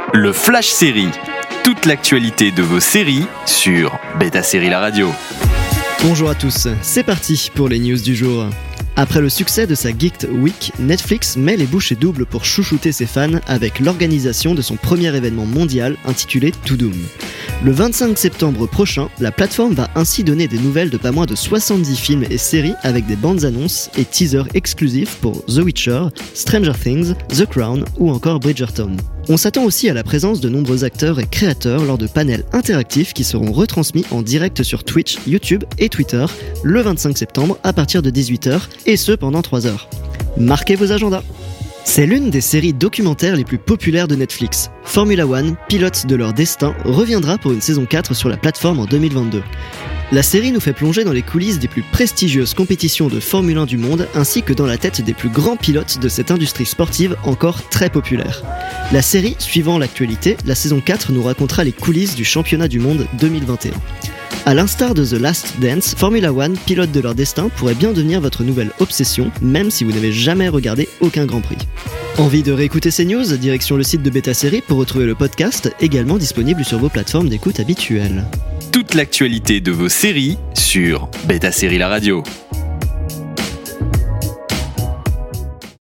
Le Flash Série. Toute l'actualité de vos séries sur Beta Série La Radio. Bonjour à tous, c'est parti pour les news du jour. Après le succès de sa Geeked Week, Netflix met les bouchées doubles pour chouchouter ses fans avec l'organisation de son premier événement mondial intitulé To Doom. Le 25 septembre prochain, la plateforme va ainsi donner des nouvelles de pas moins de 70 films et séries avec des bandes annonces et teasers exclusifs pour The Witcher, Stranger Things, The Crown ou encore Bridgerton. On s'attend aussi à la présence de nombreux acteurs et créateurs lors de panels interactifs qui seront retransmis en direct sur Twitch, YouTube et Twitter le 25 septembre à partir de 18h et ce pendant 3 heures. Marquez vos agendas. C'est l'une des séries documentaires les plus populaires de Netflix. Formula One, pilote de leur destin, reviendra pour une saison 4 sur la plateforme en 2022. La série nous fait plonger dans les coulisses des plus prestigieuses compétitions de Formule 1 du monde ainsi que dans la tête des plus grands pilotes de cette industrie sportive encore très populaire. La série, suivant l'actualité, la saison 4 nous racontera les coulisses du championnat du monde 2021. À l'instar de The Last Dance, Formula One, pilote de leur destin, pourrait bien devenir votre nouvelle obsession, même si vous n'avez jamais regardé aucun Grand Prix. Envie de réécouter ces news? Direction le site de Beta Série pour retrouver le podcast, également disponible sur vos plateformes d'écoute habituelles. Toute l'actualité de vos séries sur Beta Série La Radio.